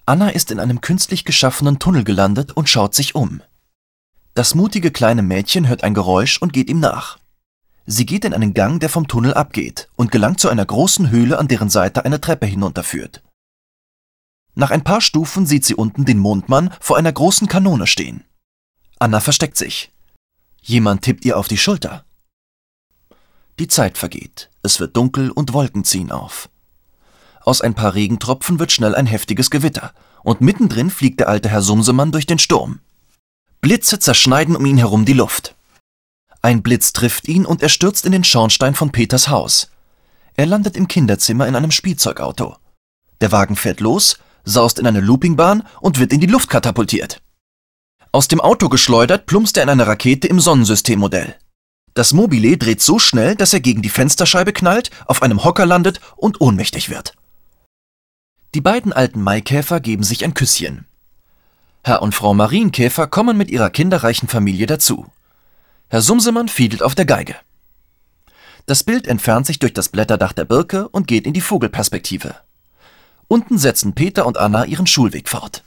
Anna ist in einem künstlich geschaffenen Tunnel gelandet und schaut sich um. Das mutige kleine Mädchen hört ein Geräusch und geht ihm nach. Sie geht in einen Gang, der vom Tunnel abgeht, und gelangt zu einer großen Höhle, an deren Seite eine Treppe hinunterführt. Nach ein paar Stufen sieht sie unten den Mondmann vor einer großen Kanone stehen. Anna versteckt sich. Jemand tippt ihr auf die Schulter. Die Zeit vergeht, es wird dunkel und Wolken ziehen auf. Aus ein paar Regentropfen wird schnell ein heftiges Gewitter, und mittendrin fliegt der alte Herr Sumsemann durch den Sturm. Blitze zerschneiden um ihn herum die Luft. Ein Blitz trifft ihn und er stürzt in den Schornstein von Peters Haus. Er landet im Kinderzimmer in einem Spielzeugauto. Der Wagen fährt los, saust in eine Loopingbahn und wird in die Luft katapultiert. Aus dem Auto geschleudert, plumpst er in eine Rakete im Sonnensystemmodell. Das Mobile dreht so schnell, dass er gegen die Fensterscheibe knallt, auf einem Hocker landet und ohnmächtig wird. Die beiden alten Maikäfer geben sich ein Küsschen. Herr und Frau Marienkäfer kommen mit ihrer kinderreichen Familie dazu. Herr Sumsemann fiedelt auf der Geige. Das Bild entfernt sich durch das Blätterdach der Birke und geht in die Vogelperspektive. Unten setzen Peter und Anna ihren Schulweg fort.